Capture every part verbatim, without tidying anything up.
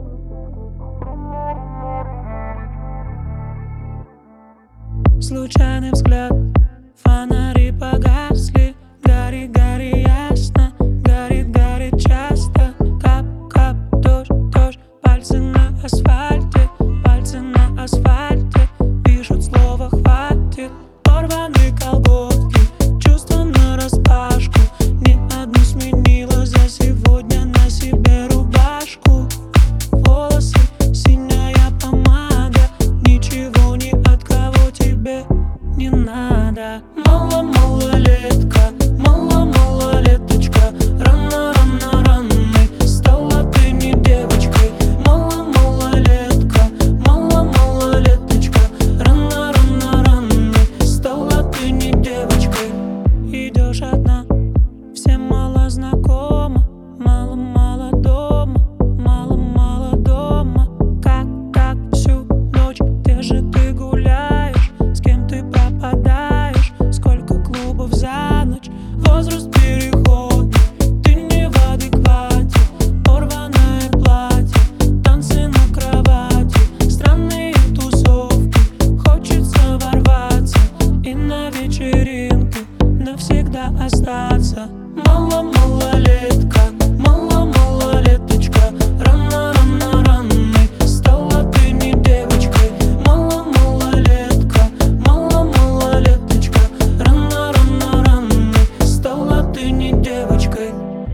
Случайный взгляд, фонари погасли. Гори, гори ясно, горит, горит часто. Кап, кап, дождь, дождь, пальцы на асфальте, пальцы на асфальте пишут слово «хватит». Порваны колготки, чувства нараспашку. Ни одну сменила за сегодня на себе рубашку. Волосы, синяя помада, ничего ни от кого тебе не надо. Мало, малолетка, мало, малолеточка, рано, рано, рано стала ты не девочкой. Мало, малолетка, мало, малолеточка, рано, рано, рано стала ты не девочкой. Идешь одна, всем мало знакома, мало, мало дома, мало, мало дома. Как, как всю ночь, где же ты гуляешь, с кем ты пропадаешь, сколько клубов за ночь. Возраст переходит, ты не в адеквате. Порванное платье, танцы на кровати, странные тусовки. Хочется ворваться и на вечеринке навсегда остаться. Мало, малолетка, мало, малолеточка, рано, рано, рано стала ты не девочкой. Мало, малолетка, мало, малолеточка, рано, рано, рано стала ты не девочкой.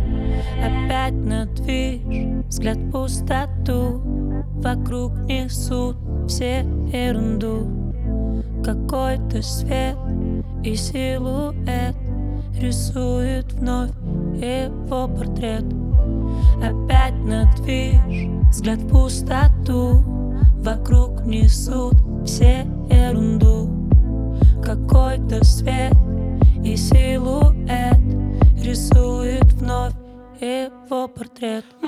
Опять на движ, взгляд в пустоту, вокруг несут все ерунду. Какой-то свет и силуэт рисует вновь его портрет. Опять на движ, взгляд в пустоту, вокруг несут все ерунду. Какой-то свет и силуэт рисует вновь его портрет.